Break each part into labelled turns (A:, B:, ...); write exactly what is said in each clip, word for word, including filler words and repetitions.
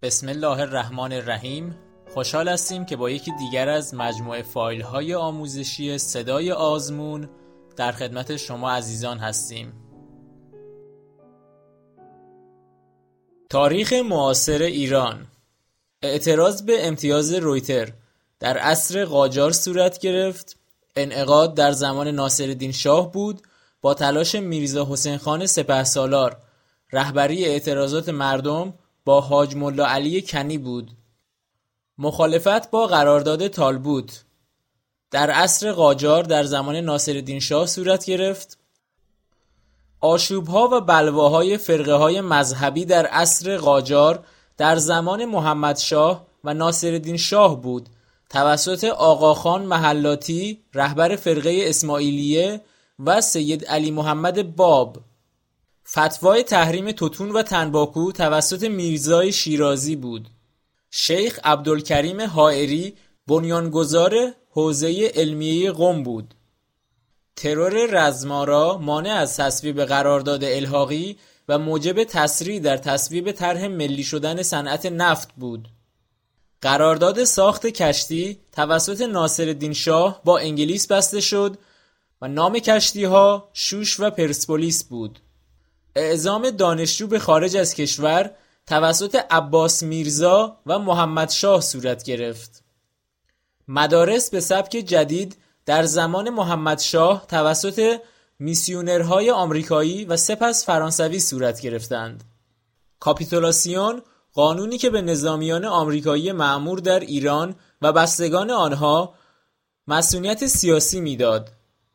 A: بسم الله الرحمن الرحیم. خوشحال هستیم که با یکی دیگر از مجموعه فایل های آموزشی صدای آزمون در خدمت شما عزیزان هستیم. تاریخ معاصر ایران. اعتراض به امتیاز رویتر در عصر قاجار صورت گرفت. انعقاد در زمان ناصرالدین شاه بود با تلاش میرزا حسین خان سپهسالار. رهبری اعتراضات مردم با حاج ملا علی کنی بود. مخالفت با قرارداد طالبوت در عصر قاجار در زمان ناصرالدین شاه صورت گرفت. آشوب‌ها و بلواهای فرقه‌های مذهبی در عصر قاجار در زمان محمدشاه و ناصرالدین شاه بود توسط آقاخان محلاتی رهبر فرقه اسماعیلیه و سید علی محمد باب. فتوای تحریم توتون و تنباکو توسط میرزای شیرازی بود. شیخ عبدالکریم حائری بنیانگذار حوزه علمیه قم بود. ترور رزمارا مانع از تصویب قرارداد الحاقی و موجب تسریع در تصویب طرح ملی شدن صنعت نفت بود. قرارداد ساخت کشتی توسط ناصرالدین شاه با انگلیس بسته شد و نام کشتی‌ها شوش و پرسپولیس بود. اعزام دانشجو به خارج از کشور توسط عباس میرزا و محمد شاه صورت گرفت. مدارس به سبک جدید در زمان محمد شاه توسط میسیونرهای آمریکایی و سپس فرانسوی صورت گرفتند. کاپیتولاسیون قانونی که به نظامیان آمریکایی مأمور در ایران و بستگان آنها مسئولیت سیاسی میداد.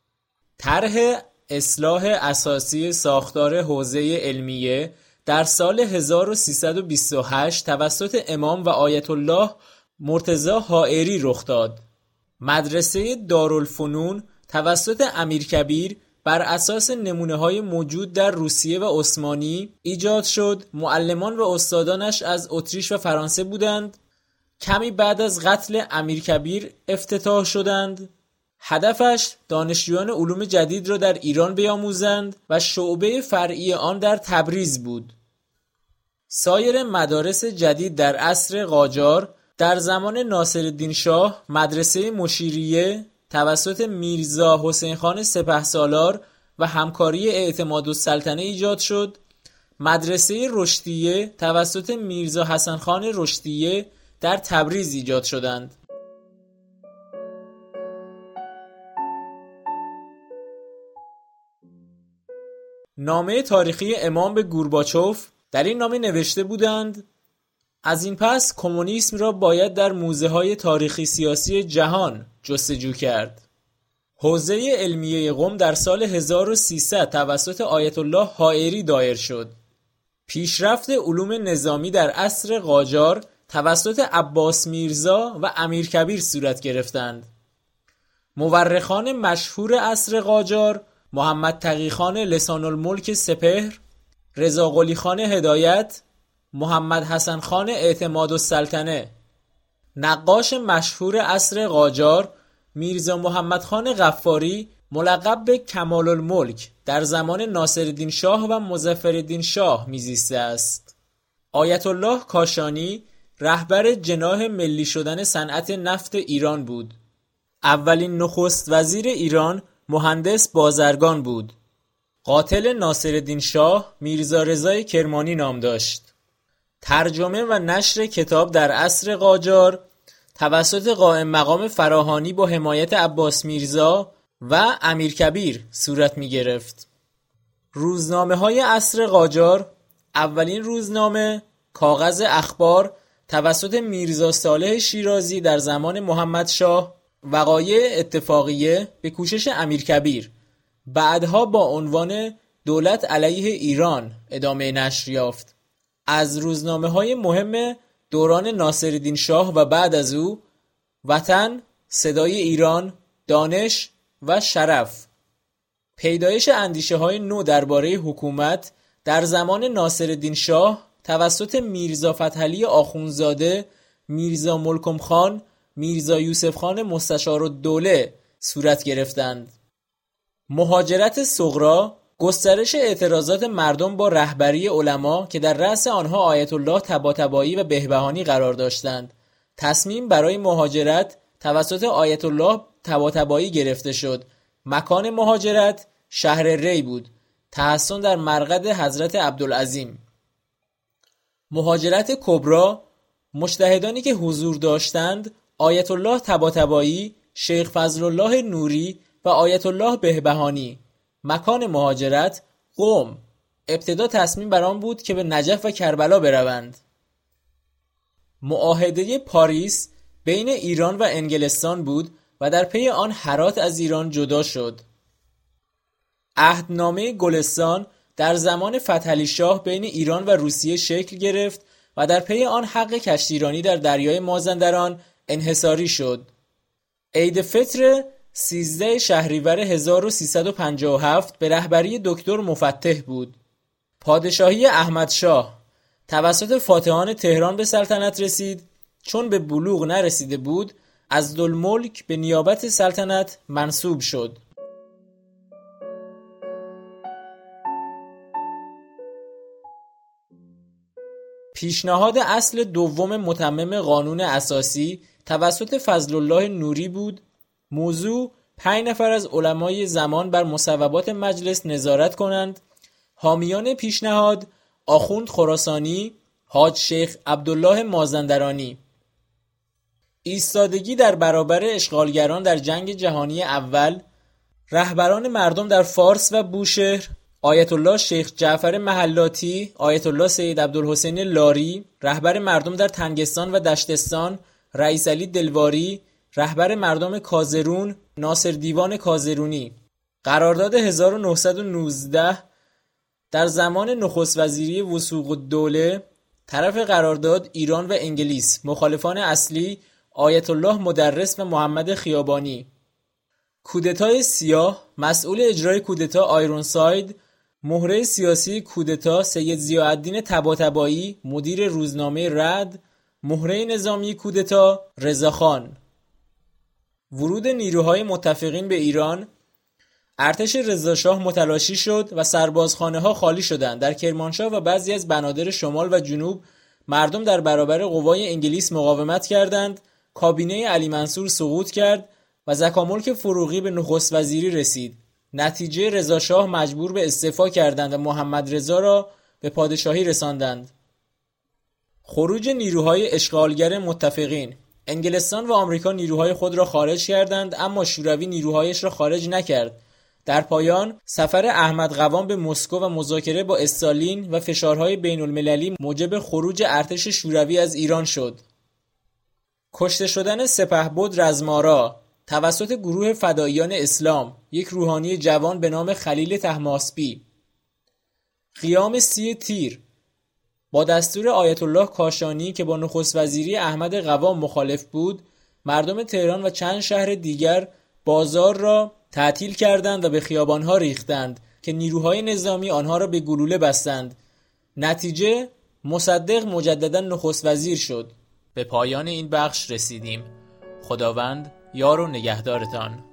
A: طرح اصلاح اساسی ساختار حوزه علمیه در سال هزار و سیصد و بیست و هشت توسط امام و آیت الله مرتضی حائری رخ داد. مدرسه دارالفنون توسط امیرکبیر بر اساس نمونه‌های موجود در روسیه و عثمانی ایجاد شد. معلمان و استادانش از اتریش و فرانسه بودند. کمی بعد از قتل امیرکبیر افتتاح شدند. هدفش دانشجویان علوم جدید را در ایران بیاموزند و شعبه فرعی آن در تبریز بود. سایر مدارس جدید در عصر قاجار در زمان ناصرالدین شاه مدرسه مشیریه توسط میرزا حسین خان سپهسالار و همکاری اعتمادالسلطنه ایجاد شد. مدرسه رشدیه توسط میرزا حسن خان رشدیه در تبریز ایجاد شدند. نامه تاریخی امام به گورباچوف. در این نامه نوشته بودند: از این پس کمونیسم را باید در موزه‌های تاریخی سیاسی جهان جستجو کرد. حوزه علمیه قم در سال هزار و سیصد توسط آیت الله حائری دایر شد. پیشرفت علوم نظامی در عصر قاجار توسط عباس میرزا و امیرکبیر صورت گرفتند. مورخان مشهور عصر قاجار محمد تقی خان لسان الملک سپهر، رضا قلی خان هدایت، محمد حسن خان اعتمادالسلطنه. نقاش مشهور عصر قاجار میرزا محمد خان غفاری ملقب به کمال الملک در زمان ناصرالدین شاه و مظفرالدین شاه میزیسته است. آیت الله کاشانی رهبر جناح ملی شدن صنعت نفت ایران بود. اولین نخست وزیر ایران مهندس بازرگان بود. قاتل ناصرالدین شاه میرزا رضای کرمانی نام داشت. ترجمه و نشر کتاب در عصر قاجار توسط قائم مقام فراهانی با حمایت عباس میرزا و امیرکبیر صورت می گرفت. روزنامه های عصر قاجار. اولین روزنامه کاغذ اخبار توسط میرزا صالح شیرازی در زمان محمد شاه. وقایع اتفاقیه به کوشش امیرکبیر. بعدها با عنوان دولت علیه ایران ادامه نشر یافت. از روزنامه‌های مهم دوران ناصرالدین شاه و بعد از او: وطن، صدای ایران، دانش و شرف. پیدایش اندیشه‌های نو درباره حکومت در زمان ناصرالدین شاه توسط میرزا فتحعلی آخوندزاده، میرزا ملکم خان، میرزا یوسف خان مستشارالدوله صورت گرفتند. مهاجرت صغرا گسترش اعتراضات مردم با رهبری علما که در رأس آنها آیت الله طباطبایی و بهبهانی قرار داشتند. تصمیم برای مهاجرت توسط آیت الله طباطبایی گرفته شد. مکان مهاجرت شهر ری بود، تحصن در مرقد حضرت عبدالعظیم. مهاجرت کبرا، مجتهدانی که حضور داشتند آیت الله طباطبایی، شیخ فضل الله نوری و آیت الله بهبهانی. مکان مهاجرت قم. ابتدا تصمیم بر آن بود که به نجف و کربلا بروند. معاهده پاریس بین ایران و انگلستان بود و در پی آن هرات از ایران جدا شد. عهدنامه گلستان در زمان فتحعلی شاه بین ایران و روسیه شکل گرفت و در پی آن حق کشتیرانی در دریای مازندران انحصاری شد. عید فطر سیزده شهریور هزار و سیصد و پنجاه و هفت به رهبری دکتر مفتح بود. پادشاهی احمدشاه توسط فاتحان تهران به سلطنت رسید. چون به بلوغ نرسیده بود عضدالملک به نیابت سلطنت منصوب شد. پیشنهاد اصل دوم متمم قانون اساسی توسط فضل الله نوری بود. موضوع پنج نفر از علمای زمان بر مصوبات مجلس نظارت کنند. حامیان پیشنهاد آخوند خراسانی، حاج شیخ عبدالله مازندرانی. ایستادگی در برابر اشغالگران در جنگ جهانی اول. رهبران مردم در فارس و بوشهر آیت الله شیخ جعفر محلاتی، آیت الله سید عبدالحسین لاری. رهبر مردم در تنگستان و دشتستان رئیس علی دلواری. رهبر مردم کازرون ناصر دیوان کازرونی. قرارداد هزار و نهصد و نوزده در زمان نخست وزیری وثوق الدوله. طرف قرارداد ایران و انگلیس. مخالفان اصلی آیت الله مدرس و محمد خیابانی. کودتای سیاه، مسئول اجرای کودتا آیرونساید. مهره سیاسی کودتا سید ضیاءالدین طباطبایی، مدیر روزنامه رد. مهره نظامی کودتا رضاخان. ورود نیروهای متفقین به ایران. ارتش رضاشاه متلاشی شد و سربازخانه ها خالی شدند. در کرمانشاه و بعضی از بنادر شمال و جنوب مردم در برابر قوای انگلیس مقاومت کردند. کابینه علی منصور سقوط کرد و زکاملک فروغی به نخست وزیری رسید. نتیجه رضاشاه مجبور به استعفا کردند و محمد رضا را به پادشاهی رساندند. خروج نیروهای اشغالگر متفقین. انگلستان و آمریکا نیروهای خود را خارج کردند اما شوروی نیروهایش را خارج نکرد. در پایان سفر احمد قوام به مسکو و مذاکره با استالین و فشارهای بین المللی موجب خروج ارتش شوروی از ایران شد. کشته شدن سپهبد رزمارا توسط گروه فداییان اسلام، یک روحانی جوان به نام خلیل طهماسبی. قیام سی تیر با دستور آیت الله کاشانی که با نخست وزیری احمد قوام مخالف بود، مردم تهران و چند شهر دیگر بازار را تعطیل کردند و به خیابانها ریختند که نیروهای نظامی آنها را به گلوله بستند. نتیجه مصدق مجددا نخست وزیر شد. به پایان این بخش رسیدیم. خداوند یار و نگهدارتان.